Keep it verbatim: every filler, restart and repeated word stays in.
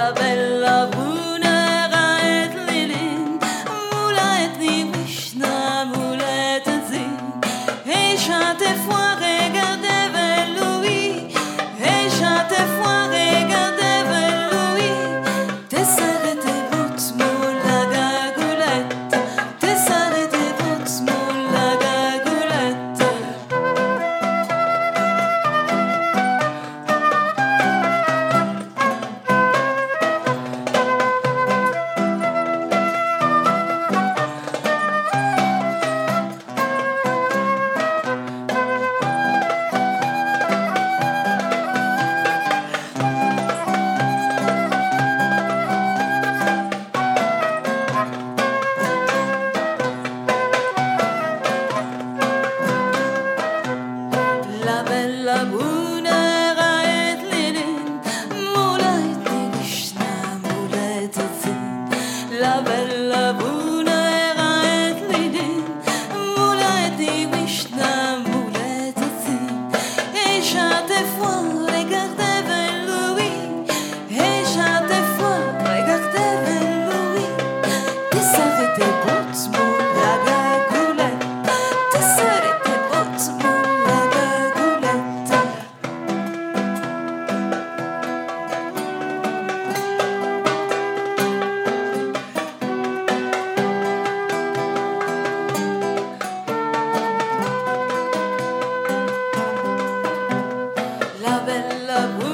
La bella bruna raet lilin, moulette ni wishna, moulette zin. Et chante fois regardez vers Louis, et chante fois regardez vers Louis. T'es s'arrêté bout la gagoulette, t'es s'arrêté bout la gagoulette. La bella bruna raet lilin, moulette ni wishna, moulette zin. La bella bruna raet lilin, moulette ni wishna, moulette zin. Et chante fois regardez vers Louis, et chante fois regardez vers Louis. T'es s'arrêté bout la gagoulette, t'es s'arrêté bout la gagoulette. La bella bruna